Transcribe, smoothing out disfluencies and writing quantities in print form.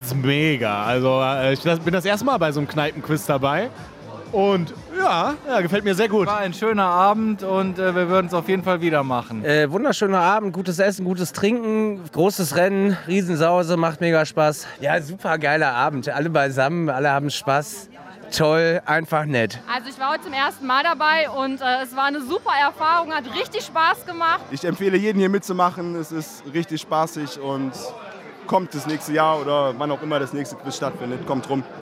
Das ist mega. Also ich bin das erste Mal bei so einem Kneipenquiz dabei. Und ja, gefällt mir sehr gut. War ein schöner Abend und wir würden es auf jeden Fall wieder machen. Wunderschöner Abend, gutes Essen, gutes Trinken, großes Rennen, Riesensause, macht mega Spaß. Ja, super geiler Abend. Alle beisammen, alle haben Spaß. Toll, einfach nett. Also ich war heute zum ersten Mal dabei und es war eine super Erfahrung, hat richtig Spaß gemacht. Ich empfehle jedem hier mitzumachen, es ist richtig spaßig und kommt das nächste Jahr oder wann auch immer das nächste Quiz stattfindet, kommt rum.